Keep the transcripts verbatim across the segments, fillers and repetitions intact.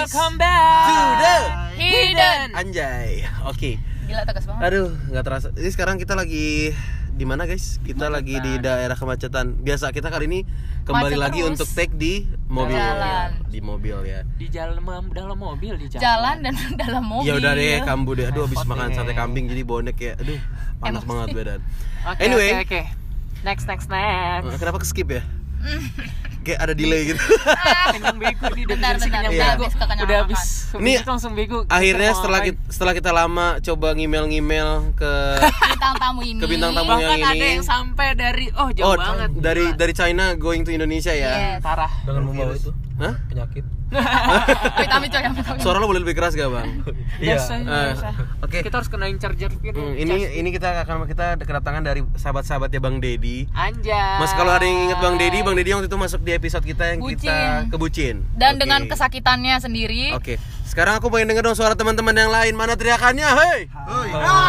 Welcome back to the Hidden. Anjay. Oke. Okay. Gila tegas banget. Aduh, nggak terasa. Ini sekarang kita lagi di mana, guys? Kita Kemacetan. lagi di daerah kemacetan. Biasa kita kali ini kembali Macet lagi terus. untuk take di mobil. Jalan. Di mobil ya. Di jalan dalam mobil di jalan. Jalan dan dalam mobil. Ya udah deh, kambu deh. Aduh, habis makan sate kambing jadi bonek ya. Aduh, panas Emosi. banget badan. Okay, anyway, okay, okay. next next next. Kenapa ke skip ya? Kayak ada delay gitu. Kenyang bego nih, bentar, bentar, ya. udah habis kekenyangan. Udah habis. Ini langsung bego. Akhirnya setelah kita, setelah kita lama coba ngimel-ngimel ke bintang tamu ini. Ke bintang tamu Bahkan yang ini. ada yang sampai dari oh jauh oh, banget. Dari dari China going to Indonesia ya. Yes. Parah. Dengan membawa itu. Hah? Penyakit. Vitamin coy, vitamin. Suara lo boleh lebih keras gak, Bang? Iya. Biasa, Uh, biasa. Oke. Okay. Kita harus kenain charger gitu. Hmm, ini ini kita akan kita kedatangan dari sahabat-sahabatnya Bang Dedi. Anjay. Mas, kalau ada yang ingat Bang Dedi, Bang Dedi waktu itu masuk di episode kita yang Bucin. kita kebucin. Dan okay. dengan kesakitannya sendiri. Oke. Okay. Sekarang aku pengen denger dong suara teman-teman yang lain. Mana teriakannya? Hei. Hei.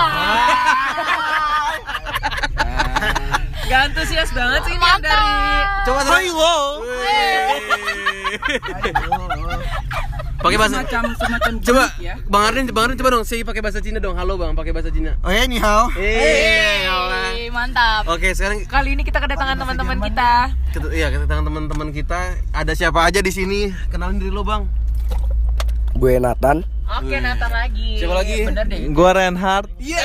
Gak antusias banget sih ini dari. Coba try lo. Pakai bahasa semacam semacam coba ya. Bang Arden, Bang Arden coba dong say pakai bahasa Cina dong. Halo Bang, pakai bahasa Cina. Oh ya, ni hao. Eh, Hey, mantap. Oke, sekarang Kali ini kita kedatangan teman-teman kita. kita iya, kedatangan teman-teman kita. Ada siapa aja di sini? Kenalin diri lo, Bang. Gue Nathan. Oke, Nathan lagi. Siapa lagi? Bener deh. Gua Reinhard. Iya.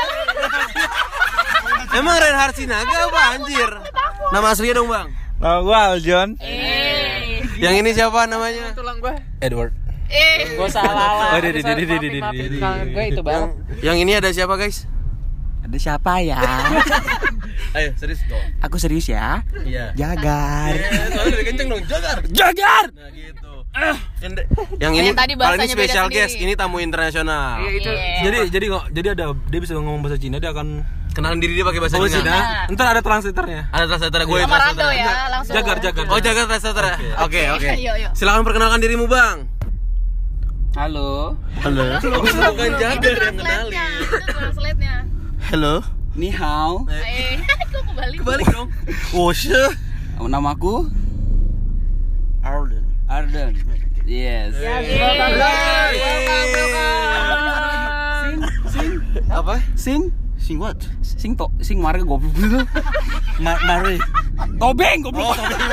Emang Reinhard Sinaga apa anjir? Nama aslinya dong, Bang. Nama gua Aljon. Eh. Yang ini siapa namanya? Tulang gue. Edward. Eh, Gue salah. Oh, di- di- di- di- di- di- di- Gue itu Yang, bang. yang ini ada siapa, guys? Ada siapa ya? Ayo, serius dong. Aku serius ya. Iya. Jagar. Eh, soalnya lebih kenceng dong, jagar. Jagar. Nah, gitu. Yang, yang ini Yang tadi kali ini bahasanya beda special sendiri. guest, ini tamu internasional. Iya itu. Iya. Jadi jadi kok jadi ada dia bisa ngomong bahasa Cina, dia akan Kenalin diri dia pakai bahasa bahasa Cina. Cina. Ntar ada translatornya. Ada translator gue. sama Rando ya, langsung. Jagar jagar. Oh, jaga translator. Oke, oke. Yuk, yuk. Silakan perkenalkan dirimu, Bang. Halo. Halo. Bukan jagar yang kenalin. Translate-nya, itu translate-nya. Halo. Ni hao. Eh, kok kebalik? Kebalik dong. Oh, sure. Namaku Arden. Arden. Yes. Sing sing Apa? sing Sing what? sing to sing marga goblok dulu. Ma Mari. Tobeng goblok.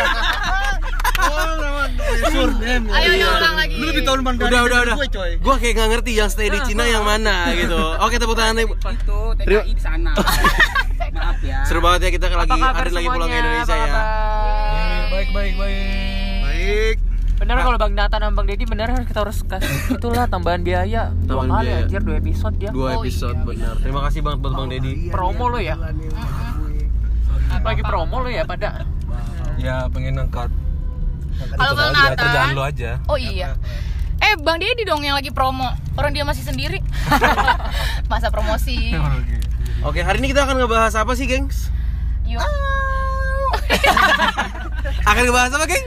Ayo, yuk, ulang lagi. Lu lebih tahu depan Udah, udah, udah. gue, coy. Gua kayak nggak ngerti yang stay di Cina yang mana gitu. Oke, tepuk tangan. Itu T K I di sana. Maaf ya. Seru banget ya kita lagi Apa kabar ada lagi pulang ke semuanya? Indonesia Apa ya. kabar? Baik baik baik. Baik. Bener kalau Bang Nathan sama Bang Dedi bener kita harus kasih itulah tambahan biaya. Dua Tambahan kali biaya. anjir, dua episode dia. Dua episode benar. Terima kasih banget buat Bang Dedi. Promo lo ya. Lagi promo lo ya pada. Ya pengen angkat. Kalau Bang Ya, Nathan. kerjaan lu aja. Oh iya. Eh, Bang Dedi dong yang lagi promo. Orang dia masih sendiri. Masa promosi. Oke, hari ini kita akan ngebahas apa sih, gengs? Yuk. Akan ngebahas apa, geng?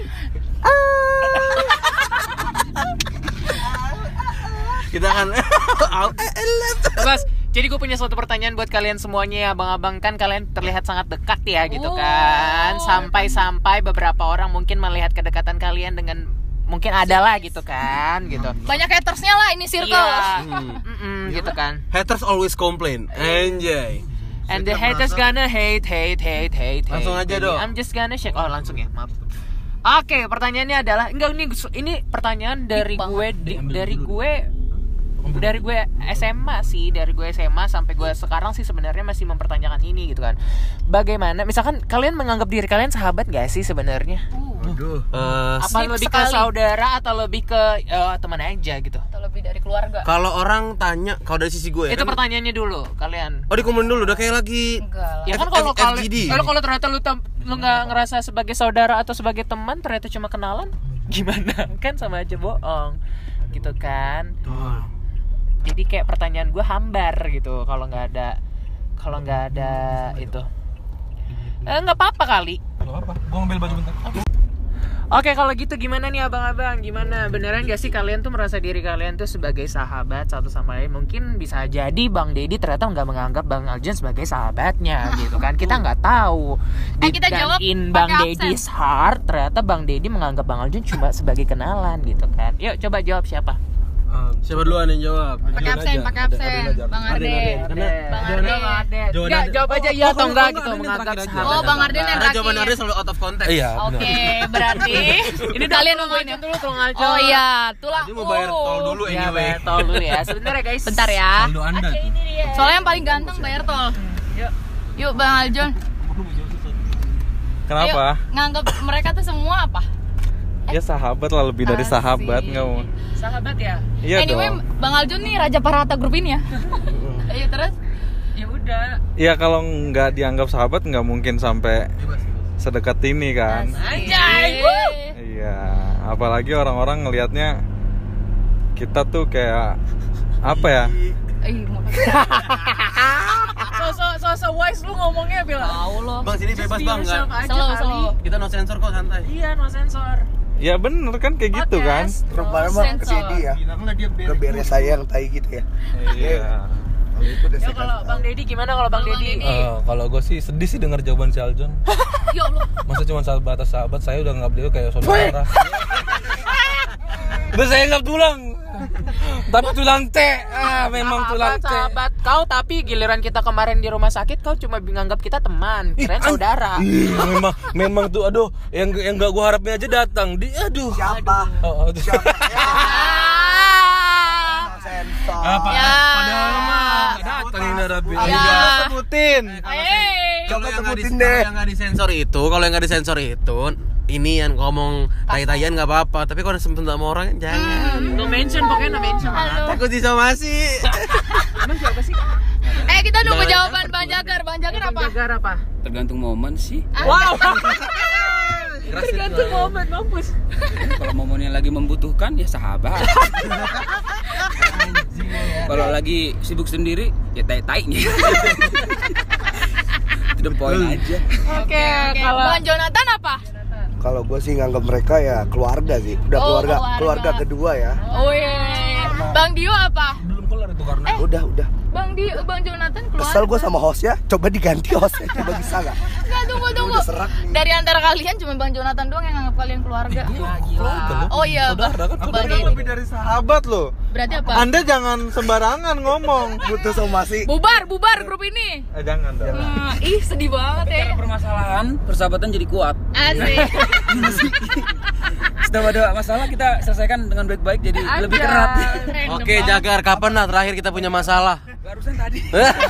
Kita akan Bas, jadi gue punya suatu pertanyaan buat kalian semuanya ya, abang-abang, kan kalian terlihat sangat dekat ya gitu kan. Sampai-sampai beberapa orang mungkin melihat kedekatan kalian dengan mungkin adalah gitu kan, gitu. Banyak hatersnya lah ini circle. Iya, Hmm. mm-mm, gitu kan. Haters always complain. Anjay. And the haters gonna hate, hate, hate, hate. Langsung hate. aja Jadi, dong. I'm just gonna shake. Oh langsung ya, maaf. Oke, pertanyaannya adalah enggak ini ini pertanyaan dari Deep gue di- dari gue dari gue S M A sih, dari gue S M A sampai gue sekarang sih sebenarnya masih mempertanyakan ini gitu kan. Bagaimana misalkan kalian menganggap diri kalian sahabat gak sih sebenarnya? Waduh. Eh, Apa Deep lebih ke sekali. saudara atau lebih ke eh, teman aja gitu? Atau lebih dari keluarga. kalau orang tanya, kalau dari sisi gue Itu kan- pertanyaannya dulu kalian. Oh, dikumpulin dulu udah kayak lagi Enggak lah. Ya kan F- kalau F- kalau F G D. kalau kalau ternyata lu tem- lu nggak ngerasa sebagai saudara atau sebagai teman, ternyata cuma kenalan, gimana? Kan sama aja bohong, gitu kan? Jadi kayak pertanyaan gue hambar gitu kalau nggak ada kalau nggak ada itu. Eh, nggak apa-apa kali. Gak apa, gua ngambil baju bentar. Oke, kalau gitu gimana nih abang-abang? Gimana? Beneran gak sih kalian tuh merasa diri kalian tuh sebagai sahabat satu sama lain? Mungkin bisa jadi Bang Deddy ternyata nggak menganggap Bang Aljon sebagai sahabatnya gitu kan? Kita nggak tahu. Eh, kita jawab In Bang pakai Deddy's heart, ternyata Bang Deddy menganggap Bang Aljon cuma sebagai kenalan gitu kan? Yuk coba jawab siapa? Siapa duluan yang jawab? Pakai absen, pakai absen. Bang Arden. Bang Arden. Enggak, jawab aja iya atau enggak gitu menganggap sahabat. Oh, Bang Arden yang Karena terakhir. jawaban Arden selalu out of context. Iya. Oke, berarti Ini kalian nungguin dulu tolong aja. Oh iya, tulang. Dia mau bayar tol dulu Ya, anyway. bayar tol dulu ya. Sebentar ya guys. Bentar ya. Saldo Anda tuh. Soalnya yang paling ganteng bayar tol. Yuk. Yuk Bang Aljon. Kenapa? Ayo, nganggap mereka tuh semua apa? Ya sahabat lah, lebih dari Asik. sahabat nggak mau. Sahabat ya. Iya Anyway, dong. Bang Aljon nih raja parata grup ini ya. Ayo terus. Ya udah. Ya kalau nggak dianggap sahabat nggak mungkin sampai sedekat ini kan. Anjay. Iya, apalagi orang-orang ngelihatnya kita tuh kayak apa ya? Ih, mau Sosok sosok wise lu ngomongnya bilang. tahu lo. Bang sini bebas bang, nggak? Slow, slow. Kita no sensor kok, santai. Iya, no sensor. Ya bener kan kayak gitu kan? Rupanya mah ke Deddy ya. Ke beres saya yang tai gitu ya. Iya. Kalau itu udah Ya saya kalau Bang Deddy gimana kalau Bang Kalau Bang Deddy? Deddy. Eh, kalau gue sih sedih sih dengar jawaban si Aljon. Ya Allah. Masa cuma sahabat sahabat, saya udah nganggap dia kayak saudara. Udah saya nganggap tulang. Tapi tulang T. Ah, memang tulang Sahabat, T. sahabat kau, tapi giliran kita kemarin di rumah sakit kau cuma nganggap kita teman, kirain saudara. Ih, memang memang tuh aduh, yang yang enggak gua harapin aja datang. Di aduh. siapa? Oh, oh, tuh. Siapa? Ah. Sensor. Apa? Ya. Padahal mah nggak datang ini Rabi. Ya. Sebutin. Eh. Kalau yang nggak sebutin di- deh. kalau yang nggak disensor itu, kalau yang nggak disensor itu, ini yang ngomong tai-taian nggak apa-apa. Tapi kalau sempet sama orang jangan. No mention, pokoknya no mention. Halo. Takut disomasi. Emang siapa sih? Eh, kita nunggu Bang jawaban Bang Jagar. Bang Jagar apa? Jagar apa? Tergantung momen sih. Wow. Keras Tergantung itu. momen, mampus. Kalau momennya lagi membutuhkan ya sahabat. Kalau lagi sibuk sendiri ya tai-tainya. To the point aja. Oke, Oke, kalau Bang Jonathan apa? Kalau gue sih nganggap mereka ya keluarga sih. Udah Oh, keluarga, keluarga. keluarga kedua ya. Oh iya. Bang Dio apa? Belum kelar itu karena Udah, udah. Bang Dio, Bang Jonathan keluar. Kesel gue sama hostnya. Coba diganti hostnya. Coba bisa nggak? Enggak, tunggu tunggu. Udah serak nih. Dari antara kalian cuma Bang Jonathan doang yang nganggap kalian keluarga. Oh iya, saudara kan Bang saudara. Deddy. Dari sahabat loh. Berarti apa? Anda jangan sembarangan ngomong. Butuh somasi. Bubar, bubar grup ini. Eh, jangan dong. Hmm, ih, sedih banget ya. Kalau permasalahan, persahabatan jadi kuat. Asik. Setelah ada masalah kita selesaikan dengan baik-baik jadi lebih Aja. erat. Random Oke, banget. Jagar, kapan lah terakhir kita punya masalah? Barusan tadi.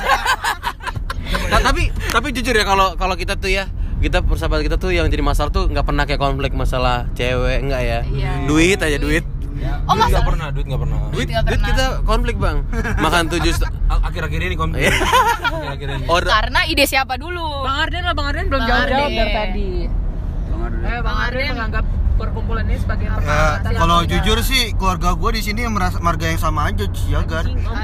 Nah, tapi tapi jujur ya kalau kalau kita tuh ya kita persahabatan kita tuh yang jadi masalah tuh nggak pernah kayak konflik masalah cewek enggak ya. Iya. Duit aja duit. Oh, Duit nggak masa? pernah, duit nggak pernah. Duit, nggak duit pernah. kita konflik bang. Makan tujuh st- Akhir-akhir ini konflik. Iya. Akhir-akhir ini. order. Karena ide siapa dulu? Bang Arden lah, Bang Arden belum Bang jawab-jawab Arden. dari tadi. Eh, Bang Arden menganggap perkumpulan ini sebagai Ya, persahabatan. kalau jujur sih keluarga gue di sini yang merasa marga yang sama aja, Jagar.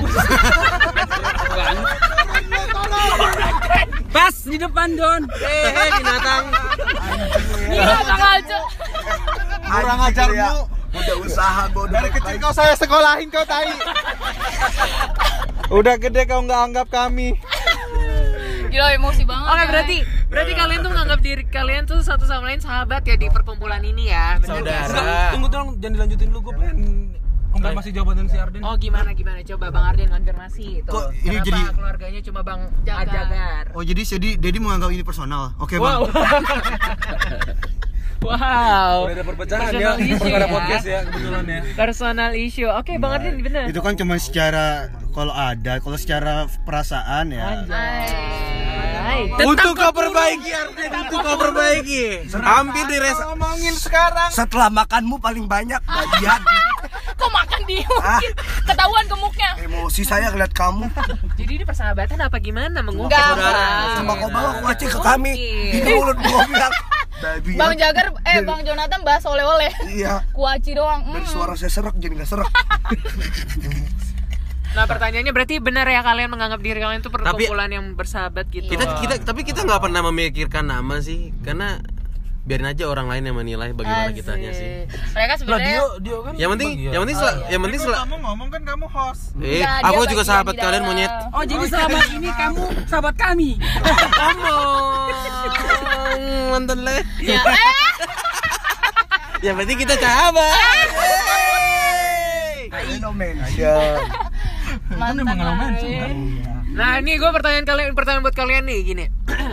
Pas di depan Don. Eh, binatang. Iya, Bang Aljo. Kurang ajar ya. lu. Udah usaha gue udah Dari kecil kau saya sekolahin kau tai. Udah gede kau nggak anggap kami. Gila, emosi banget. Oke, ya. berarti berarti kalian tuh menganggap diri kalian tuh satu sama lain sahabat ya di perkumpulan ini ya. Bener nggak? Saudara. Tunggu dong, jangan dilanjutin dulu, gue pengen konfirmasi jawaban si Arden. Oh, gimana gimana coba Bang Arden konfirmasi itu. Kok ini Kenapa jadi- keluarganya cuma Bang Jagar. Jagar? Oh jadi jadi Dedi menganggap ini personal. Oke bang. Wow. Wow. Udah ada perpecahan ya, Personal issue perkara ya. podcast ya kebetulan ya. Personal issue. Oke, Bang Arden benar. Itu kan cuma secara kalau ada, kalau secara perasaan ya. Hai. Untuk kau perbaiki Arden, untuk kau perbaiki. Hampir di res. Ngomongin sekarang. Setelah makanmu paling banyak bagian. Kok makan dia mungkin ketahuan gemuknya. Emosi saya ngeliat kamu. Jadi ini persahabatan apa gimana mengungkap Enggak, saudara? Bang. Sama kau bawa kuaci ke kami. Di mulut gua bilang. Baby. Bang Jagar, eh Bang Jonathan bahas oleh-oleh. Iya. Kuaci doang. Dari Hmm. suara saya serak jadi nggak serak. Nah, pertanyaannya berarti benar ya kalian menganggap diri kalian itu perkumpulan yang bersahabat gitu. Kita kita tapi kita nggak pernah memikirkan nama sih karena biarin aja orang lain yang menilai bagaimana Asik. kitanya sih. Mereka Lah sebenarnya Dio, Dio kan Yang penting, bagian. yang penting, sel- yang penting Kalau sel- kamu ngomong kan kamu host. eh, Enggak, aku dia juga bagian sahabat di kalian dalam. monyet. Oh jadi selama ini kamu sahabat kami. Kamu mantan le. Ya, eh, Yang penting kita sahabat. Fenomen aja. mantan lain. Nah ini gue pertanyaan kalian, pertanyaan buat kalian nih gini.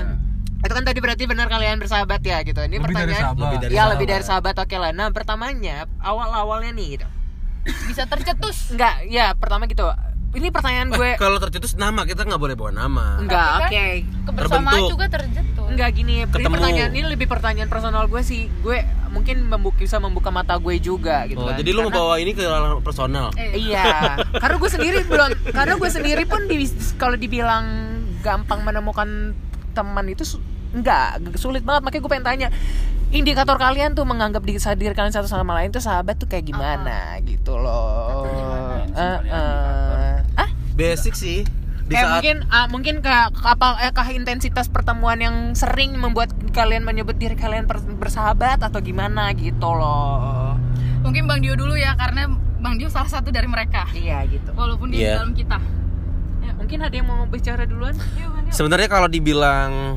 Itu kan tadi berarti benar kalian bersahabat ya gitu. Ini Lebih dari pertanyaan sahabat. Lebih dari ya sahabat. lebih dari sahabat, oke lah. Nah pertamanya awal-awalnya nih gitu. Bisa tercetus. Enggak, ya pertama gitu. Ini pertanyaan gue. Eh, kalau tercetus nama kita nggak boleh bawa nama. Enggak, Tapi oke. kan kebersamaan Terbentuk. juga tercetus. Enggak gini. Ini Ketemu. pertanyaan ini lebih pertanyaan personal gue sih. Gue mungkin membuka, bisa membuka mata gue juga gitu Oh, kan. jadi lu Karena- ngebawa ini ke ranah personal. Iya, karena gue sendiri belum, karena gue sendiri pun di, kalau dibilang gampang menemukan teman itu su- enggak, sulit banget. Makanya gue pengen tanya, indikator kalian tuh menganggap diri, diri kalian satu sama lain tuh sahabat tuh kayak gimana gitu loh. Uh, uh. Ah, Basic sih. Di kayak saat mungkin ah, mungkin kah, apa eh, kah intensitas pertemuan yang sering membuat kalian menyebut diri kalian per- bersahabat atau gimana gitu loh. Mungkin Bang Dio dulu ya, karena Bang Dio salah satu dari mereka. Iya gitu. Walaupun dia Iya. di dalam kita. Mungkin ada yang mau bicara duluan? sebenarnya kalau dibilang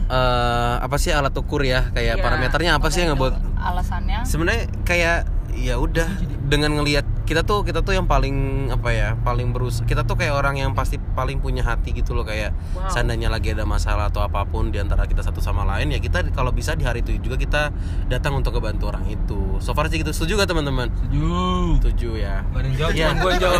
eh, apa sih alat ukur ya, kayak Iya. parameternya apa sih yang ngebuat Alasannya sebenarnya kayak ya udah dengan ngelihat kita tuh kita tuh yang paling apa ya paling berusaha, kita tuh kayak orang yang pasti paling punya hati gitu loh, kayak Wow. seandainya lagi ada masalah atau apapun di antara kita satu sama lain ya kita kalau bisa di hari itu juga kita datang untuk ngebantu orang itu. So far sih gitu. Setuju gak teman-teman? Setuju. Setuju ya. Gak ada yang jawab, Iya. cuma gue yang jawab.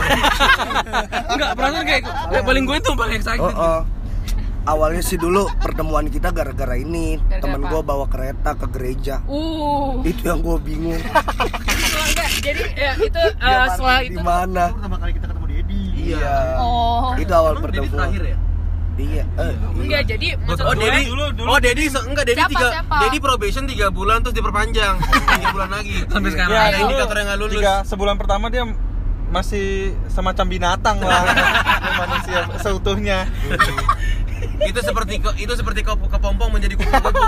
Enggak, perasaan kayak kayak paling gue tuh paling excited. Oh, oh. Awalnya sih dulu pertemuan kita gara-gara ini. Gara-gara Temen apa? gue bawa kereta ke gereja. uh Itu yang gue bingung. Enggak, jadi ya itu Dia eh, parkir setelah di itu mana? Pertama kali kita ketemu Dedi. Iya. Oh. Itu awal pertemuan. ya? Iya. Eh, enggak jadi maksud Oh gue- Dedi, oh Dedi, se- enggak Dedi Siapa, tiga, siapa? Dedi probation tiga bulan terus diperpanjang tiga bulan lagi Sampai sekarang. Ya, ada itu indikator yang nggak lulus. Tiga sebulan pertama dia masih semacam binatang lah, belum manusia seutuhnya. Itu seperti ke- itu seperti kop- kepompong menjadi kupu-kupu.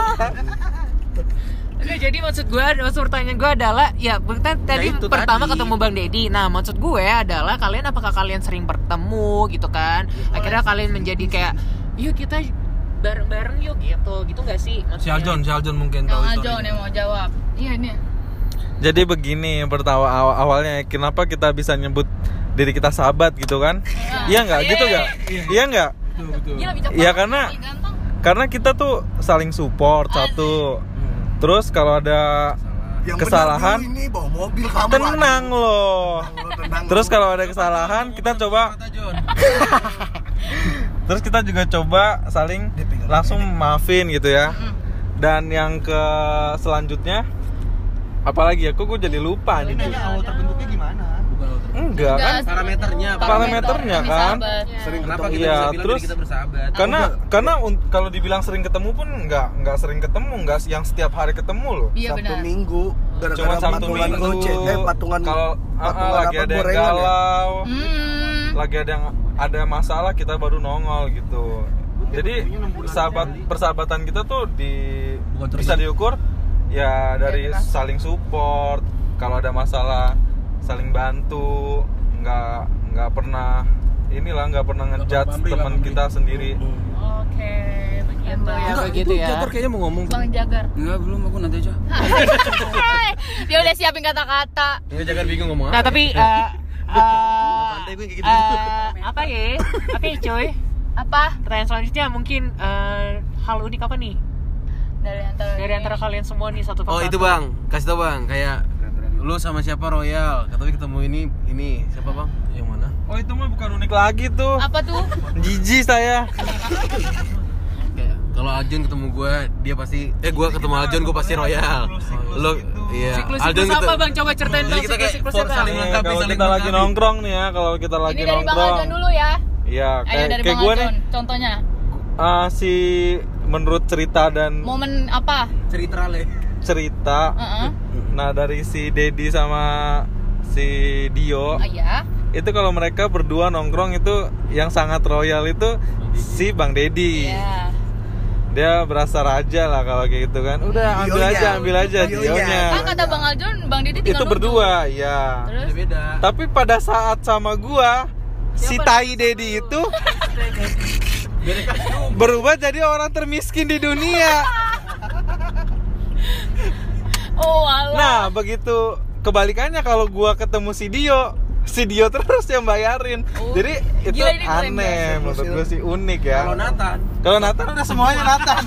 Enggak, jadi maksud gue, maksud pertanyaan gue adalah ya kita tadi itu pertama tadi. ketemu Bang Dedi. Nah, maksud gue adalah kalian apakah kalian sering bertemu gitu kan? Akhirnya kalian menjadi kayak yuk kita bareng-bareng yuk gitu. Gitu enggak sih? Si Maksudnya? Aljon, si Aljon mungkin Yang tahu Ajon yang mau jawab. Iya ini. Jadi begini pertama aw- awalnya kenapa kita bisa nyebut diri kita sahabat gitu kan? Iya nggak gitu nggak? Iya nggak? Gila bijak Iya, banget, karena- ih, ganteng. Karena kita tuh saling support satu. Terus kalau ada Yang kesalahan, benar dulu ini bawa mobil kamu. tenang loh. Aduh, tenang Terus dulu. kalau ada kesalahan kita coba, terus kita juga coba saling langsung maafin gitu ya. Dan yang ke selanjutnya, apalagi ya, kok gue jadi lupa nih. Nanya awal terbentuknya gimana? Enggak kan? Enggak, Parameternya, parameternya demi kan? sahabat. Sering Kenapa ketemu. kita Iya, bisa bilang terus- diri kita bersahabat? Karena karena un- kalau dibilang sering ketemu pun nggak nggak sering ketemu, nggak yang setiap hari ketemu loh. Iya Sabtu benar. Minggu Cuma gara-gara Sabtu patungan Minggu. goceng, eh patungan Kalau ah, ah, patungan lagi apa, ada yang gorengan ya? galau, Hmm. lagi ada yang ada masalah kita baru nongol gitu. Jadi sahabat persahabatan kita tuh di bisa diukur ya dari saling support. Kalau ada masalah saling bantu, nggak nggak pernah inilah nggak pernah ngejudge pamrih lah, teman pamrih. kita sendiri. Oke, begitu ya, Enggak, begitu ya. Jagar kayaknya mau ngomong tuh. Bang Jagar. Enggak, belum, aku nanti aja. Dia udah siapin kata-kata. Ini jangan bingung ngomong Nah, apa. tapi eh eh, Pantai gue kayak gitu. eh, apa ya? Apa ya, coy? Apa? Pertanyaan selanjutnya mungkin eh, hal unik apa nih? Dari antara Dari antara kalian semua nih satu Oh persatu. itu bang, kasih tau bang, kayak lu sama siapa Royal, tapi ketemu ini ini siapa bang? Yang mana? Oh itu mah bukan unik lagi tuh. Apa tuh? Jijik saya. Kayak kalau Aljun ketemu gue, dia pasti eh gue ketemu Aljun gue pasti Royal. Lu iya. Siklus-siklus apa bang? Coba ceritain Jadi dong kita kayak siklus-siklus for apa? saling Nih, melengkapi, kalau saling kita lagi melengkapi. nongkrong nih ya, kalau kita lagi Ini dari Bang nongkrong. Ajon dulu ya. Iya, Ayo kayak dari kayak Bang gue nih. Ajon. Contohnya ah, si menurut cerita dan momen apa? Cerita le. cerita. Heeh. Nah, dari si Dedi sama si Dio, Oh iya. itu kalau mereka berdua nongkrong itu yang sangat royal itu si Bang Dedi. Iya. dia berasa raja lah kalau kayak gitu kan. Udah ambil Dionya. aja, ambil aja Dionya. Kan kata Bang Aljon, Bang Didi tinggal Itu berdua, ya. Terus? Beda. Tapi pada saat sama gua, si Tai Dedi itu berubah jadi orang termiskin di dunia. Oh alah. Nah, begitu kebalikannya kalau gua ketemu si Dio, si Dio terus yang bayarin. Oh. Jadi itu Gila, ini keren aneh, menurut gue sih unik ya. Kalau Nathan, Kalau Nathan udah semuanya Nathan.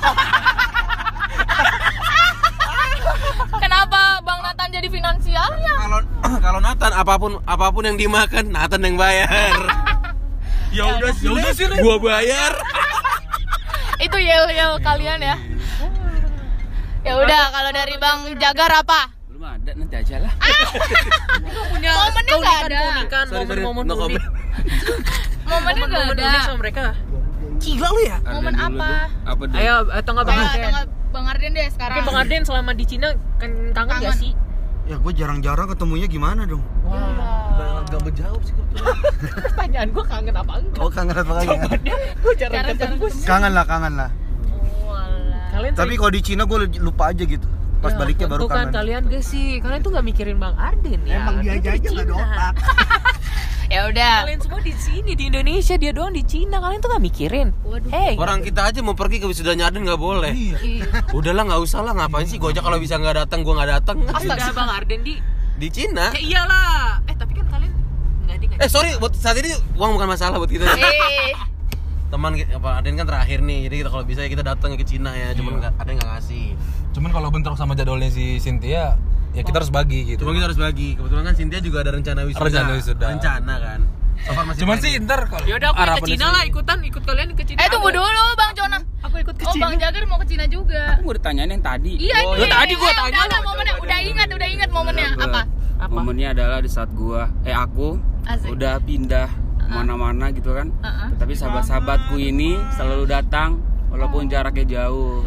Kenapa Bang Nathan jadi finansialnya? kalau kalau Nathan apapun apapun yang dimakan Nathan yang bayar. Ya udah sih. Ya udah sih. Gua bayar. Itu yel-yel kalian ya. Ya udah, kalau dari Bang Jagar apa? Belum ada, nanti aja lah. Punya Momennya nggak ada. keunikan, Sorry, sorry, momen-momen no unik. comment. Momennya nggak Momen-momen ada. unik sama mereka. Gila lu ya. Momen Arden dulu apa? deh. Apa deh? Ayo, atau nggak Bang Ayo, Arden? atau nggak Bang Arden deh sekarang. Oke, Bang Arden selama di Cina kan kangen Kangen. gak sih? Ya gue jarang-jarang ketemunya gimana dong? Wah. Gak menjawab sih kebetulan. Pertanyaan gue kangen apa enggak? Oh kangen apa lagi? Gue jarang Jarang-jarang ketemu. Kangen lah, kangen lah. Oh, alah. Kalian Tapi kalau di Cina gue lupa aja gitu. Pas Ya, baliknya baru tentu kan kangen. kalian gak sih? Kalian tuh gak mikirin Bang Arden ya? Emang dia Kalian tuh aja di nggak ada Cina. otak. Ya udah. Kalian semua di sini di Indonesia, dia doang di Cina. Kalian tuh gak mikirin. Waduh. Hey, Orang kita aja mau pergi ke wisudanya Arden nggak boleh. Iya. Udahlah nggak usah lah, ngapain sih gua aja kalau bisa nggak datang gua nggak datang. udah Bang Arden di Di Cina. ya iyalah. Eh tapi kan kalian nggak di Eh sorry, buat saat ini uang bukan masalah buat kita. Eh, Teman apa Arden kan terakhir nih, jadi kita kalau bisa ya kita datang ke Cina ya, cuman nggak Arden nggak ngasih. Cuman kalau bentrok sama jadwalnya si Cynthia, ya kita harus bagi gitu. Cuma kita harus bagi. Kebetulan kan Cynthia juga ada rencana wisuda. Rencana wisuda. Rencana kan. So far masih Cuman planning. sih ntar kalau ya udah aku ke harapannya Cina sih- lah, ikutan ikut kalian ke Cina. eh tunggu dulu Bang Jona. Aku ikut ke Oh Cina. Bang Jagar mau ke Cina juga. Aku mau ditanyain yang tadi. Iya Oh, ini. ya tadi gua Eh, tanya Udah, udah lo. momennya, udah ingat, udah ingat momennya apa? Apa? Momennya adalah di saat gua, eh aku Asik. udah pindah kemana-mana gitu kan. Uh-uh. Tapi sahabat-sahabatku ini selalu datang walaupun jaraknya jauh.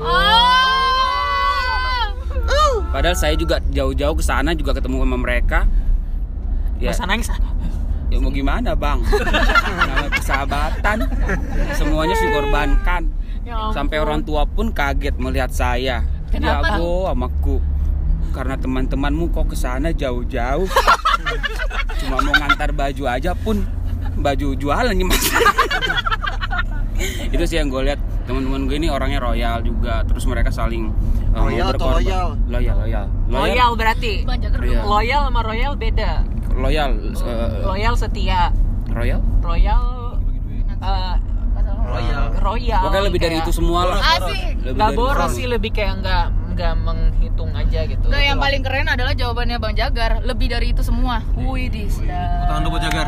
Oh. Padahal saya juga jauh-jauh ke sana juga ketemu sama mereka. Ya, Masa nangis? ya mau gimana bang? Namanya persahabatan, semuanya sih korbankan. Ya ampun. Sampai orang tua pun kaget melihat saya. Kenapa? Ya aku amaku. Karena teman-temanmu kok ke sana jauh-jauh. Cuma mau ngantar baju aja pun baju jualan nih mas. Itu sih yang gue lihat. Teman-teman gue ini orangnya royal juga. Terus mereka saling uh, mau Royal atau berkorban. loyal? Loyal, loyal. Loyal berarti. Bang Jagar Iya. dulu. Loyal sama royal beda. Loyal. uh, Loyal setia. royal? Royal eh, Royal. royal. Pokoknya lebih dari kayak itu semua lah. Asik. Lebih Nggak dari boros itu. sih, lebih kayak nggak nggak menghitung aja gitu. Nggak, yang paling keren adalah jawabannya Bang Jagar. Lebih dari itu semua. Wih, Disda. Tangan dulu buat Jagar.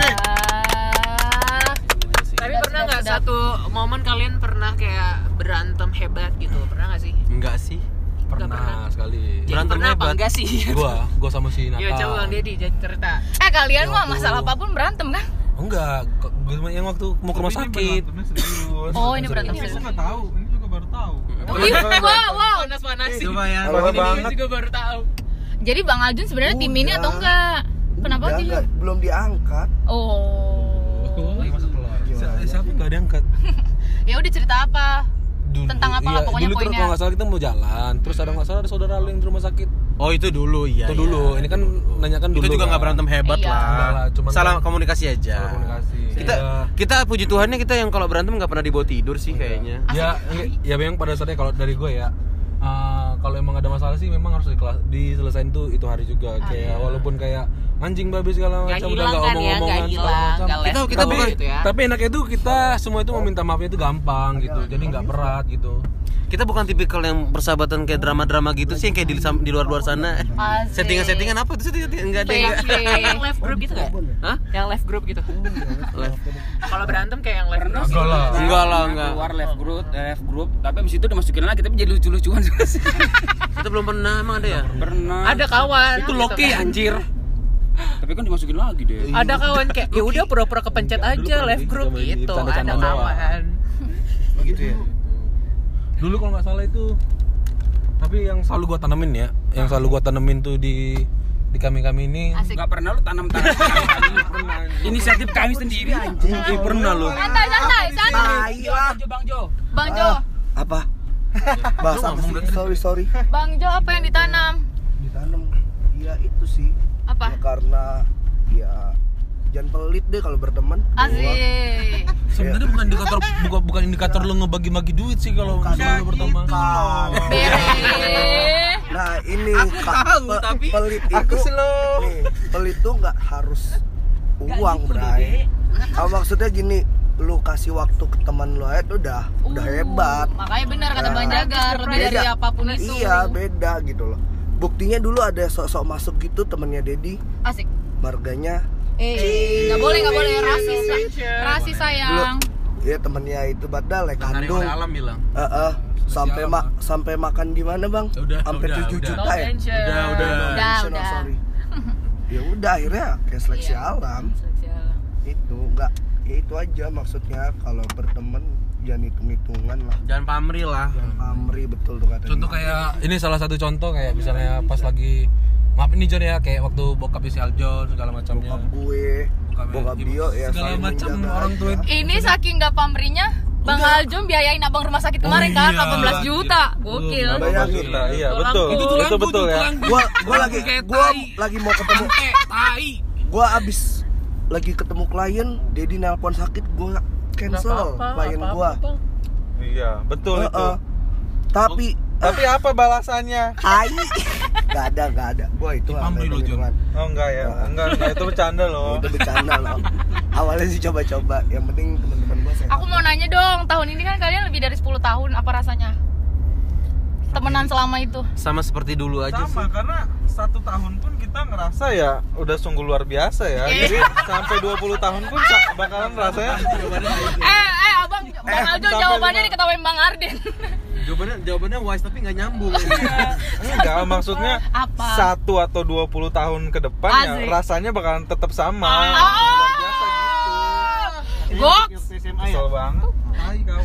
Tapi pernah nggak satu momen kalian pernah kayak berantem hebat gitu? Pernah nggak sih? Enggak sih. Nggak pernah. Pernah sekali. Jadi Berantem pernah apa hebat. enggak sih? Gua, gua sama si Nata. Yo coba Bang Deddy jadi cerita. Eh kalian Ya, mah waktu- masalah apapun berantem kan? Enggak, kok- gua cuma yang waktu mau ke rumah sakit. Oh ini berantem Serius. serius. Nggak tahu, ini juga baru tahu. Wih, wow wow. Panas-panas sih. Coba ya. Parah Ini banget. juga baru tahu. Jadi Bang Aljun sebenarnya tim ini atau enggak? Kenapa Udah, sih? nggak, belum diangkat. Oh. Lagi masuk telur. Si- Siapa nggak diangkat? Ya udah cerita apa? Dulu, Tentang apa lah, pokoknya dulu terus poinnya. kalau nggak salah kita mau jalan, terus ada nggak salah ada saudara lu yang di rumah sakit. Oh itu dulu iya. Itu dulu, ini kan nanyakan dulu. Kita juga kan. nggak berantem hebat Iya. lah. Enggak lah, cuman Salah kan- komunikasi aja. Salah komunikasi. Kita Ya. kita puji Tuhannya kita yang kalau berantem nggak pernah dibawa tidur sih kayaknya. Ya, ya memang pada saatnya kalau dari gue ya, uh, kalau emang ada masalah sih memang harus dikelas- diselesain tuh itu hari juga. Kayak walaupun kayak anjing babi segala Nggak macam udah hilang nggak kan ya, omong-omongan nggak segala hilang, macam. nggak Kita left kita go bukan gitu ya. Tapi enaknya itu kita semua itu meminta maafnya itu gampang gitu, jadi nggak berat gitu. Kita bukan tipikal yang persahabatan kayak drama-drama gitu sih yang kayak di, di luar-luar sana. Asik. Settingan-settingan apa tuh settingan enggak ada yang Fake, enggak. fake. Yang live group gitu nggak? Hah? Yang live group gitu. Live. Kalau berantem kayak yang live group. Enggak lah. Enggak lah, enggak. Keluar left group, left group, tapi abis itu dimasukin lagi, tapi jadi lucu-lucuan. Kita belum pernah emang ada ya? Pernah. Ada kawan. Itu gitu Loki kan. anjir. Tapi kan dimasukin lagi deh. Ada kawan kayak ya udah pura-pura kepencet Dulu aja pernah live gitu group sama ini, gitu. Ada canda-candaan doang. kawan. Gitu ya. Dulu kalau nggak salah itu, tapi yang selalu gua tanemin ya, yang selalu gua tanemin tuh di di kami kami ini. Asik. Gak pernah lu tanam-tanam. Inisiatif kami sendiri. Eh, pernah lu. Santai, santai, santai. Tai lah. Jo, Bang Jo. Bang Jo. Apa? Bahasa Lu ngomong apa sih? Sorry sorry. Bang Jo, apa yang ditanam? Ditanam. Ya itu sih. Apa? Ya, karena ya jangan pelit deh kalau berteman. Asik. Sebenarnya bukan indikator bukan bukan indikator lo ngebagi-bagi duit sih kalau misalnya lo berteman. Bere. Nah ini Aku Kak, tahu, pe- tapi pelit aku itu slow. nih, pelit tuh nggak harus uang, Bray. Ah, maksudnya gini, lu kasih waktu ke teman lu aja tuh udah udah Uh, hebat. Makanya benar kata Nah, Bang Jagar, lebih dari beda. apapun itu. Iya, beda gitu loh. Buktinya dulu ada sok-sok masuk gitu temennya Dedi, Asik. marganya Eh, nggak boleh, nggak boleh rasis, rasis sayang. ya temennya itu badal ya Hari kandung. oleh alam bilang. Heeh. Sampai ma sampai makan di mana, Bang? Udah, Sampai udah, tujuh udah. juta ya. Udah, udah. Udah, Mention, udah. oh, sorry. Ya udah akhirnya kayak seleksi Iya. alam. Seleksi alam. Itu enggak ya itu aja maksudnya kalau berteman jangan hitung-hitungan lah. Jangan pamrih lah. Jangan pamrih, betul tuh kata Contoh dia. kayak ini salah satu contoh kayak misalnya pas lagi maaf ini John ya kayak waktu bokapnya si Aljon segala macamnya. bokap gue, Bokapnya bokap ibu, Dio ya segala saling macam menjaga orang tua aja. itu. Ini saking nggak pamrihnya, Bang Aljum biayain abang rumah sakit kemarin Oh, kan iya. delapan belas juta. Gokil. Belum, Bayangin. Kita, iya Tulangku. betul. Itu Itu, tulangku betul tuh, ya. tulangku. Gua gua lagi Kayak gua tai. lagi mau ketemu Bangke, tai. gua abis lagi ketemu klien, Dedi nelpon sakit, gua cancel klien gua. Iya, betul itu. Heeh. Tapi Tapi apa balasannya? tai nggak ada nggak ada. Gua itu Ih, nggak pamrih lo, Jon. hitung-hitungan. Oh enggak ya. Enggak, enggak itu bercanda loh. Itu bercanda loh. Awalnya sih coba-coba, yang penting teman-teman gua sehat. Aku mau nanya dong, tahun ini kan kalian lebih dari sepuluh tahun, apa rasanya? Temenan selama itu. Sama seperti dulu aja sih. Sama karena satu tahun pun kita ngerasa ya udah sungguh luar biasa ya. Jadi sampai dua puluh tahun pun sa- bakalan rasanya Eh, eh abang, Bang Aljum sampai jawabannya lima- diketawain Bang Arden. Jawabannya jawabannya wise tapi nggak nyambung. enggak, maksudnya Apa? satu atau dua puluh tahun ke depan ya Asik. rasanya bakalan tetap sama. Ah. Luar biasa gitu. Goks. Kesel banget. Hai kau.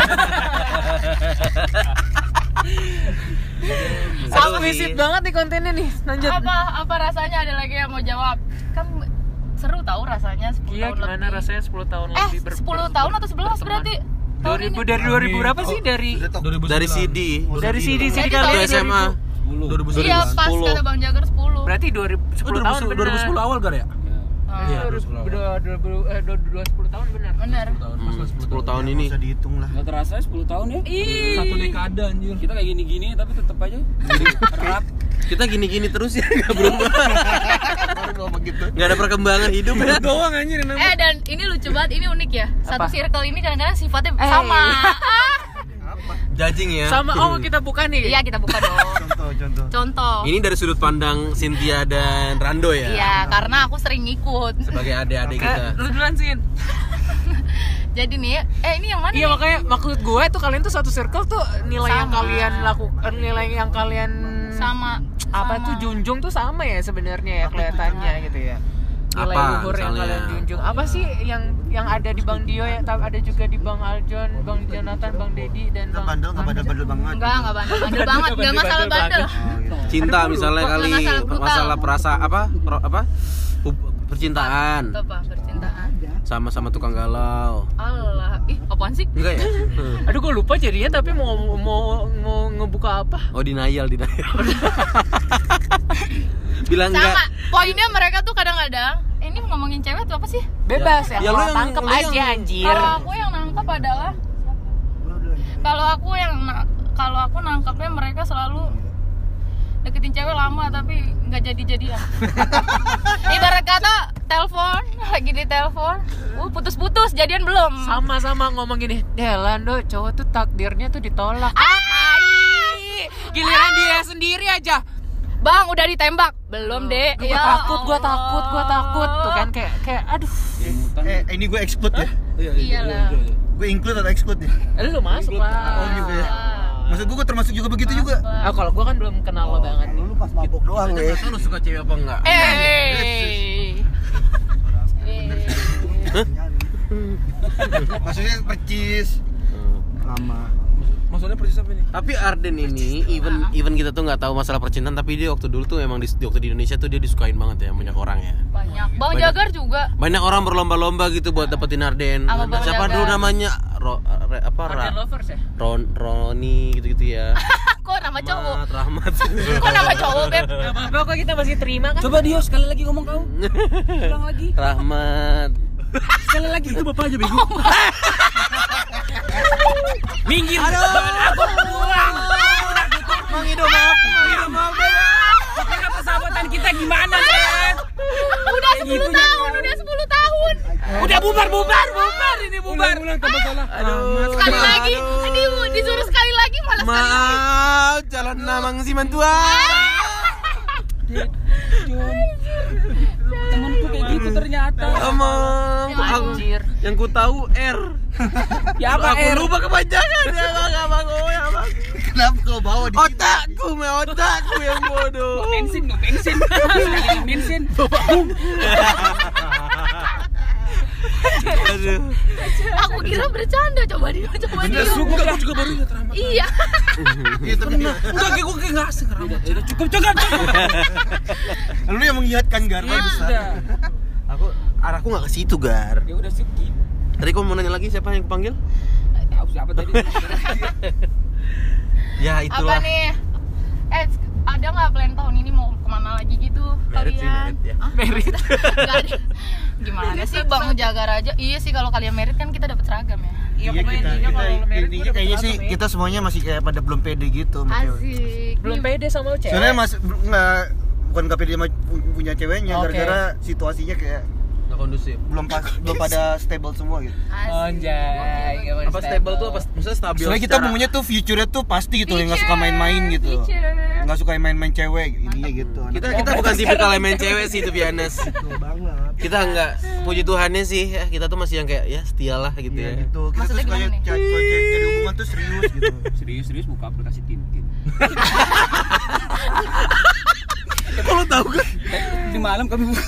Eksplisit banget nih kontennya nih. Lanjut. Apa apa rasanya, ada lagi yang mau jawab? Kan seru tahu rasanya sepuluh Iya, tahun gimana lebih. rasanya sepuluh tahun Eh, lebih ber- sepuluh ber- tahun atau sebelas berteman. berarti? Tahun dua ribu ini. dari dua ribu berapa sih? Dari Dari C D. dari C D C D Jadi kali tahun S M A. dua ribu Iya, pas kata Bang Jagar sepuluh. Berarti dua ribu sepuluh tahun benar. dua ribu sepuluh awal gar ya? Ah, Iya, dua ribu sepuluh tahun benar. bener. sepuluh tahun ini. Bisa dihitung lah. Gak terasa sepuluh tahun ya? Ih. Satu dekade anjir. Kita kayak gini-gini tapi tetap aja erat. Kita gini-gini terus ya, nggak berubah. Nggak ada perkembangan hidup ya. Doang anjir ini. Eh, dan ini lucu banget, ini unik ya. Satu Apa? circle ini kadang-kadang sifatnya Eh. sama. Judging ya. Sama oh kita buka nih. Iya, kita buka dong. Contoh contoh. Contoh. Ini dari sudut pandang Cynthia dan Rando ya. Iya, karena aku sering ngikut. Sebagai adik-adik kita. Eh, lu duluan sih. Jadi nih, eh ini yang mana Iya nih? makanya maksud gue tuh kalian tuh satu circle tuh nilai yang Sama. kalian lakukan, nilai yang kalian Sama. apa sama. tuh junjung tuh sama ya sebenarnya ya kelihatannya gitu ya. Nilai Apa, luhur yang misalnya? kalian junjung. Apa sih yang yang ada di Bang Dio ya, ada juga di Bang Aljon, Bang Jonathan, Bang Dedi dan Bang Bandel nggak bandel-bandel banget. Enggak, enggak bandel, bandel banget, enggak masalah bandel. Cinta misalnya Bukan kali masalah brutal. masalah perasa apa? Pro- apa? Hub- Percintaan. Itu apa? Percintaan. Sama-sama tukang galau. Allah, ih apaan sih? Enggak ya? Hmm. Aduh gue lupa jadinya, tapi mau mau mau ngebuka apa? Oh, denial, denial. Bilang enggak. Sama, poinnya mereka tuh kadang-kadang, eh, ini ngomongin cewek tuh apa sih? Bebas ya, Ya, lu kalau yang- tangkep lu yang- aja anjir. Kalau aku yang nangkep adalah Kalau aku yang na- kalau aku nangkepnya mereka selalu deketin cewek lama tapi nggak jadi-jadian. Ibarat kata telepon, lagi di telepon, uh putus-putus, jadian belum. Sama-sama ngomong gini, Delando cowok tuh takdirnya tuh ditolak. Ah, tai. Giliran dia sendiri aja. Bang, udah ditembak. Belum, Dek. Gue Ya takut, gue Allah. takut, gue takut. Tuh kan kayak kayak aduh. Eh, ini gue exclude ya. Iyalah. Gue include atau exclude ya? Lu masuk lah. Oh gitu ya. Maksud gue termasuk juga begitu juga. Ah, kalau gue kan belum kenal lo banget. Lu pas mabok doang ya. Lu suka cewek apa enggak? Eh. Maksudnya percis lama. maksudnya persis apa nih? Tapi Arden ini even even kita tuh nggak tahu masalah percintaan, tapi dia waktu dulu tuh emang di, waktu di Indonesia tuh dia disukain banget ya banyak orang ya. Banyak. Bang Banyak. Jagar juga. Banyak orang berlomba-lomba gitu buat dapetin Arden. Sama Bang Siapa Jagar. dulu namanya? Ro, re, apa Ra, Arden lovers ya? Ron, Roni gitu-gitu ya. Kok nama cowok? Rahmat, Rahmat. Kok nama cowok, Beb? Gak apa-apa kok, kita masih terima kan. Coba Dio sekali lagi ngomong kau. Ulang lagi. Rahmat. Sekali lagi. Itu bapak aja bego. Minggir. Aduh. Aku pulang. Mang Ido maaf, Mang Ido maaf. Kira persahabatan kita gimana, Beb? Udah sepuluh tahun, udah sepuluh tahun. Udah bubar, bubar, bubar ini bubar. Ulang tambah salah. Aduh. Sekali lagi, aduh. ini disuruh sekali lagi malah sekali lagi. Maaf, calon namang si mantua. Temanku kayak gitu ternyata. Emang Anjir. yang ku tahu R. Ya apa Aku R? lupa kepanjangan ya bang, abang, oh ya bang. Kenapa kau bawa di Otakku, me otakku yang bodoh. Bensin, nggak bensin. Sekali bensin. Aduh. Aku kira bercanda, coba dia, coba dia. Suka aku juga baru ingat Rahmat. Iya. Gitu benar. Udah kayak gue kayak nggak asing Rahmat. Udah cukup, cukup, cukup. Lu yang mengingatkan Gar barusan. Udah. Aku arahku nggak ke situ Gar. Ya udah skip. Tadi kau mau nanya lagi siapa yang panggil? Tahu siapa tadi? Ya itulah. Apa nih? Eh, ada nggak plan tahun ini mau kemana lagi gitu Merit sih, kalian? merit ya. Ah, merit. Nggak ada. Gimana sih Bang Jagar aja? Iya sih kalau kalian merit kan kita dapat seragam ya. Iya pokoknya intinya kalau lo merit gue dapet kayaknya sih seragam ya. kita semuanya masih kayak pada belum pede gitu sama cewek. Asik. Belum pede sama lo cewek. Sebenarnya masih nggak bukan nggak pede sama pu- punya ceweknya Oke. gara-gara situasinya kayak Nggak kondusif. belum pas belum pada stable semua gitu. Asik. Anjay, gimana Apa stable tuh apa? Maksudnya stabil. Soalnya kita secara- maunya tuh future-nya tuh pasti gitu, yang nggak suka main-main gitu. Nggak suka main-main cewek, intinya gitu. Kita kita bukan tipikal yang main cewek sih, to be honest. Betul banget. Kita nggak, puji Tuhannya sih ya, kita tuh masih yang kayak ya setialah gitu Iya ya. gitu. Kita Maksudnya tuh sukanya gimana nih? cari kalau cari cari hubungan tuh serius gitu. Serius-serius buka aplikasi Tintin. Kalau tahu kan? Di malam kami buka.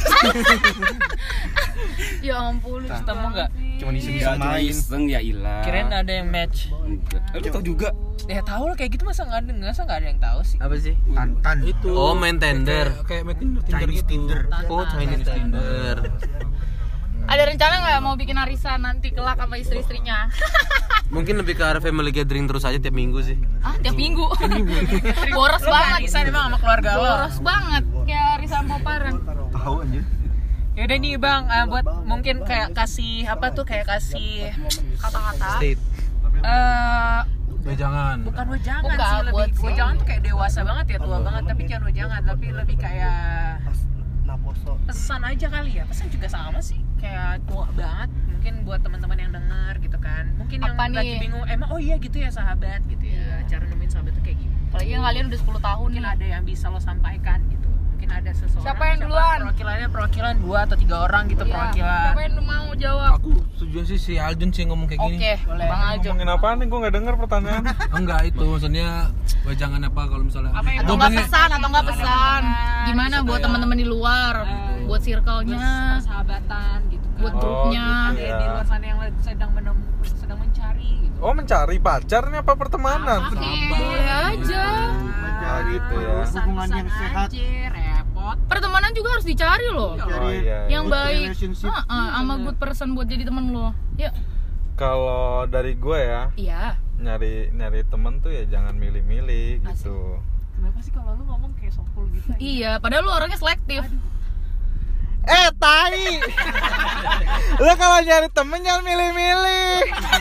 Ya ampun, lucu Ketemu banget nggak? sih. Cuma iseng Ya, cuma main. iseng ya ilah. Kirain ada yang match. Enggak. Eh, lu tahu juga. Ya tahu lah kayak gitu, masa nggak ada, masa nggak ada yang tahu sih. Apa sih? Tantan. Itu. Oh, main tender. Kayak kayak main Tinder, Tinder Chinese gitu. Tinder. Oh, Chinese tender. Ada rencana nggak mau bikin arisan nanti kelak sama istri-istrinya? Mungkin lebih ke arah family gathering terus aja tiap minggu sih. Ah, tiap minggu. Boros banget. Arisan emang sama keluarga lo. Boros banget. Kayak arisan poparan. Tahu anjir. Yaudah nih bang, uh, buat mungkin kayak kasih apa tuh kayak kasih kata-kata. State. Eh Wejangan. bukan wejangan Bukan, sih, buat lebih sih. wejangan tuh kayak dewasa banget ya, tua banget, tapi jangan wejangan, tapi lebih kayak Naposo. pesan aja kali ya. Pesan juga sama sih, kayak tua banget. Mungkin buat teman-teman yang denger gitu kan. Mungkin yang Apa nih? lagi bingung, emang oh iya gitu ya sahabat gitu ya. Cara nemuin sahabat tuh kayak gini. Apalagi yang kalian udah sepuluh tahun Mungkin nih. ada yang bisa lo sampaikan gitu. Mungkin ada seseorang. Siapa yang duluan? Perwakilannya perwakilan dua atau tiga orang gitu, Iya. perwakilan. Siapa yang mau jawab? Aku setuju sih si Aljun sih ngomong kayak gini. Oke, Boleh. Bang Aljo. Ngomongin apaan nih? Gue nggak denger pertanyaan. Enggak itu maksudnya wejangan apa kalau misalnya Apa yang Atau Gua nggak pengen- pesan, atau nggak pesan. Ada Gimana buat teman-teman di luar, buat circle-nya, persahabatan gitu kan. buat Oh, grupnya. gitu Ada ya. di luar sana yang sedang menem- sedang mencari gitu. Oh, mencari pacar nih apa pertemanan? Boleh aja. Ah, gitu ya. Hubungan yang Urusan sehat. aja, repot. Pertemanan juga harus dicari loh. Oh iya. Yang Good baik, relationship. Heeh, sama good person buat jadi temen lo. Ya, Kalau dari gue ya, iya. nyari nyari temen tuh ya jangan milih-milih gitu. Kenapa sih kalau lu ngomong kayak sokul gitu? Iya, padahal lu orangnya selektif. Eh, tai. Lu kalau nyari temen jangan milih-milih.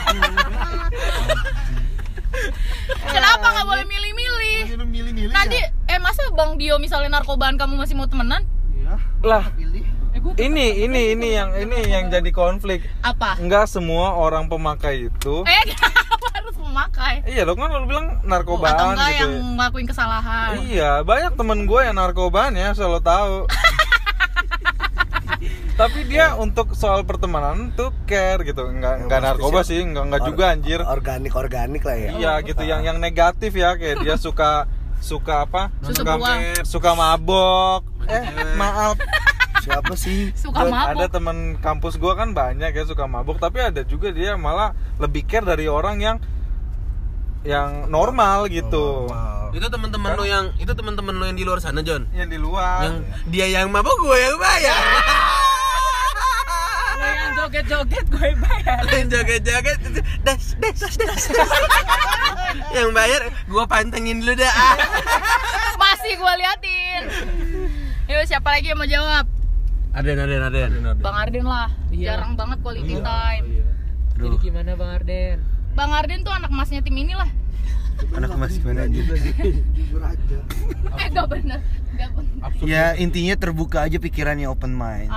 Kenapa nggak boleh milih-milih? Lu milih-milih. Nanti, ya? eh masa Bang Dio misalnya narkobaan kamu masih mau temenan? Iya. Lah, Pilih. ini ini ini yang ini yang jadi konflik. Apa? Enggak semua orang pemakai itu. Eh, kenapa harus memakai? Iya, lo kan lo bilang narkobaan Atau enggak gitu. yang ngelakuin kesalahan? Iya, banyak temen gue yang narkobaan ya, selalu tahu. Tapi dia untuk soal pertemanan tuh care gitu, nggak nggak narkoba sih, nggak nggak juga anjir. Organik organik lah ya. Iya gitu, yang yang negatif ya, kayak dia suka suka apa? Susu suka buang. suka mabok. Eh maaf, Siapa sih? Suka ada mabuk. temen kampus gue kan banyak ya suka mabok, tapi ada juga dia malah lebih care dari orang yang yang normal gitu. Itu teman-teman lo yang itu teman-teman lo yang di luar sana, John. Yang di luar. Yang dia yang mabok, gue yang bayar. Lo yang joget-joget gue bayar. Lo yang joget-joget das das das. Yang bayar gue pantengin dulu dah. Masih gue liatin. Yuk, siapa lagi yang mau jawab? Aden, Aden, Aden. Bang Arden lah. Iya. Jarang banget quality time. Jadi gimana Bang Arden? Bang Arden tuh anak emasnya tim inilah. Anak emas gimana gitu sih? Jujur aja. Eh, gak bener. Gak bener. Ya intinya terbuka aja pikirannya, open mind.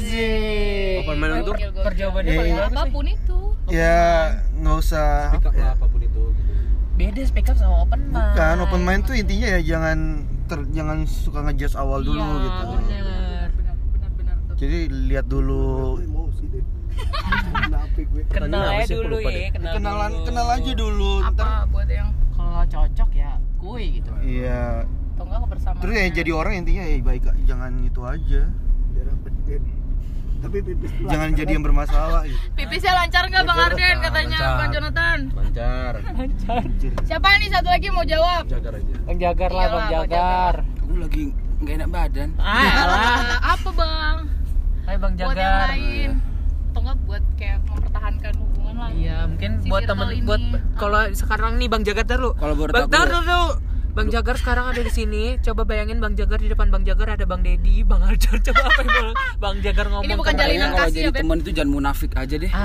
Asik. Open mind untuk Perjawabannya Eh, paling iya. bagus sih. Apapun itu. Ya nggak usah. Pick up lah apapun itu gitu. Beda speak up sama open mind. Bukan, open mind tuh intinya ya jangan ter, jangan suka ngejudge awal dulu Iya, gitu. bener. Benar, benar, benar tuh. Jadi lihat dulu. Emosi deh. Kenapa gue? Kenal Pertanyaan apa aja sih? Aku dulu lupa ya, deh. kenal Kenalan dulu. kenal aja dulu. Ntar Apa buat yang Kalau cocok ya kuy gitu. iya. atau enggak kebersamaan? Terus ya jadi orang intinya ya baik jangan itu aja. Biar apa deh. Tapi pipis dulu. Jangan jadi yang bermasalah gitu. Pipisnya lancar nggak Bang Arden katanya Lancar. Bang Jonathan? lancar. Siapa nih satu lagi mau jawab? Jagar aja. Bang Jagar lah, Iyalah, Bang Bang Jagar. Aku lagi nggak enak badan. Ah, alah. Eh, apa Bang? Hai Bang Buat yang Jagar. lain. Atau enggak buat kayak mempertahankan hubungan lah. Iya, mungkin Si buat circle temen ini. buat kalau sekarang nih Bang Jagar tar lu. Kalau baru Bang tahu tar ya. dulu. Bang Jagar sekarang ada di sini. Coba bayangin Bang Jagar di depan Bang Jagar ada Bang Dedi, Bang Aljar. Coba apa yang mau Bang Jagar ngomong? Ini bukan ke jalinan mereka? Kalau kasih jadi ya, Beb. teman itu jangan munafik aja deh.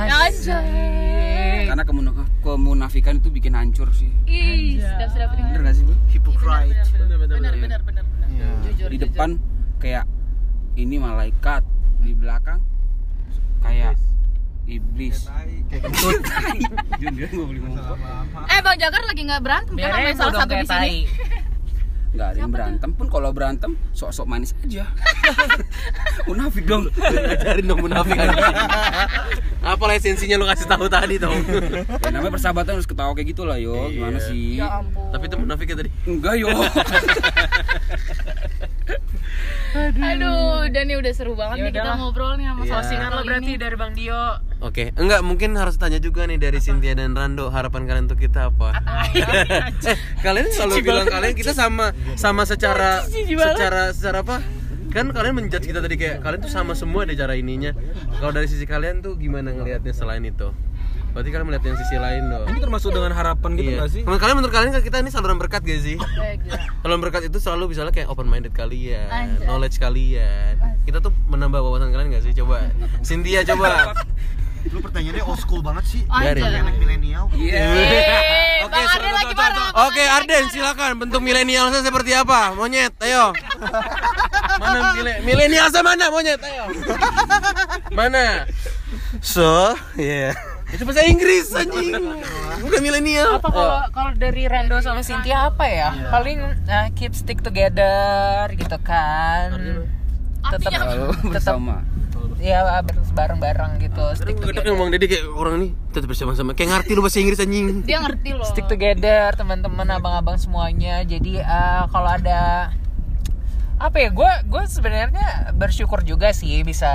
Anjay. Karena kemun- kemunafikan itu bikin hancur sih. Ih, sedap-sedap ini. Bener gak sih, Bu? Hypocrite. Benar benar benar benar. Iya. Jujur Di jujur. depan kayak ini malaikat, di belakang kayak iblis. Kayak kentut. Jun, dia nggak boleh ngomong. Eh Bang Jagar lagi nggak berantem kan Biarin sama salah dong satu kayak di sini. tai. Nggak ada yang berantem pun, kalau berantem sok-sok manis aja. Munafik dong. Ajarin dong munafik aja. Apa esensinya lu kasih tahu tadi dong? Ya, namanya persahabatan harus ketawa kayak gitu lah yo. Gimana sih? Ya ampun. Tapi itu munafiknya tadi. Enggak yo. Aduh, dan ini udah seru banget Ya nih kita udahlah. ngobrol nih sama Iya. Closingan lo kali berarti ini. dari Bang Dio. Oke, enggak mungkin harus tanya juga nih dari Cynthia dan Rando, harapan kalian untuk kita apa? eh, kalian selalu bilang kalian kita sama sama secara secara secara apa? Kan kalian menjudge kita tadi kayak kalian tuh sama semua deh cara ininya. Kalau dari sisi kalian tuh gimana ngelihatnya selain itu? Berarti kalian melihat yang sisi lain dong. Ini termasuk dengan harapan gitu Iya. nggak sih? Menurut kalian menurut kalian kita ini saluran berkat gak sih? Eh, gila. Saluran berkat itu selalu misalnya kayak open minded kalian, Anjay. knowledge kalian. Kita tuh menambah wawasan kalian gak sih? Coba Cynthia coba. Lu pertanyaannya old school banget sih. Dari. Anjay. Anak milenial. Iya. Eh, Oke, Bang Arden lagi marah. Oke, Arden silakan bentuk milenialnya seperti apa? Monyet, ayo. Mana mile- milenialnya mana monyet, ayo. Mana? So, yeah. Itu bahasa Inggris anjing. Bukan milenial. Apa kalau kalau dari Rando sama Cynthia apa ya? Paling uh, keep stick together gitu kan. Tetap Artinya Kalau tetap bersama. ya bareng-bareng gitu. Stick Kita together. ngomong Dedi kayak orang nih tetap bersama-sama. Kayak ngerti lu bahasa Inggris anjing. dia ngerti loh. Stick together teman-teman abang-abang semuanya. Jadi uh, kalau ada apa ya? Gue gue sebenarnya bersyukur juga sih bisa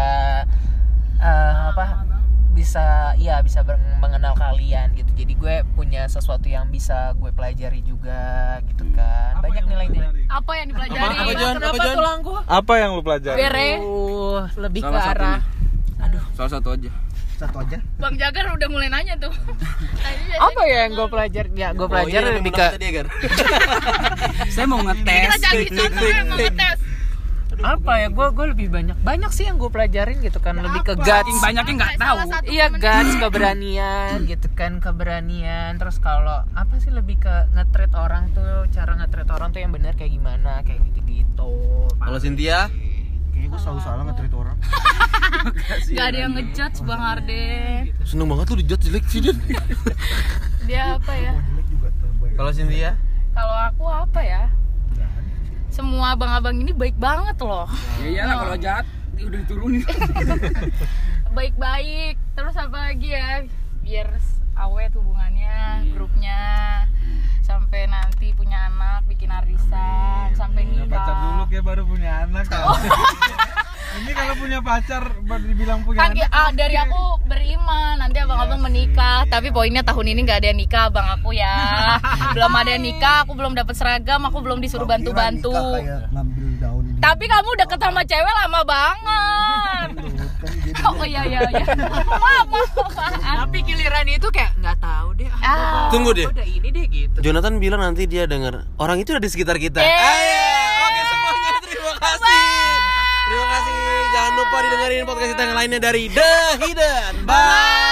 uh, apa? bisa ya bisa ber- mengenal kalian gitu. Jadi gue punya sesuatu yang bisa gue pelajari juga gitu kan. Banyak nilai-nilai. Apa yang dipelajari? Apa, apa, Jon? Kenapa Apa, Jon? tulangku? Apa yang lu pelajari? Bere. Uh, lebih Salah ke satunya. arah Salah satu aja. Satu aja. Bang Jagar udah mulai nanya tuh. Tadi biasanya apa ya yang gue pelajari? Ya gue pelajari Oh, iya, lebih ngomong ke tadi, Agar. Saya mau kita ngetes. cari contohnya mau ngetes. apa ya? Gue gue lebih banyak banyak sih yang gue pelajarin gitu kan. Lebih ke guts. Saking banyaknya nggak tahu. Salah satu Iya temen- guys, keberanian gitu kan, keberanian. Terus kalau apa sih lebih ke nge-treat orang tuh, cara nge-treat orang tuh yang benar kayak gimana, kayak gitu-gitu. Kalau Cynthia, Kayaknya gue selalu salah nge-treat orang. Gak ada yang ngejudge Bang Arden. seneng banget lu dijudge jelek sih, Din. Dia apa ya? Jelek juga terbaik. Kalau Cynthia, Kalau aku apa ya? Semua abang-abang ini baik banget loh. Ya iyalah kalau jahat dia udah diturunin. Baik-baik. Terus apa lagi ya? Biar awet hubungannya, grupnya. Sampai nanti punya anak, bikin arisan, sampai Punya nikah. pacar dulu kayak baru punya anak. Ini kalau punya pacar dibilang punya Kan anak. ah, dari aku beriman nanti abang-abang menikah, tapi poinnya tahun ini nggak ada yang nikah abang aku ya. Belum ada yang nikah, aku belum dapat seragam, aku belum disuruh bantu-bantu. Ngambil daun. Tapi kamu deket sama cewek lama banget. Oh iya iya iya. Maaf maaf. Tapi giliran itu kayak nggak tahu deh. Ah. Tunggu deh. Udah ini deh gitu. Jonathan bilang nanti dia denger orang itu udah di sekitar kita. Eh. Ayo, oke semuanya terima kasih. Terima kasih. Jangan lupa didengerin podcast kita yang lainnya dari The Hidden. Bye.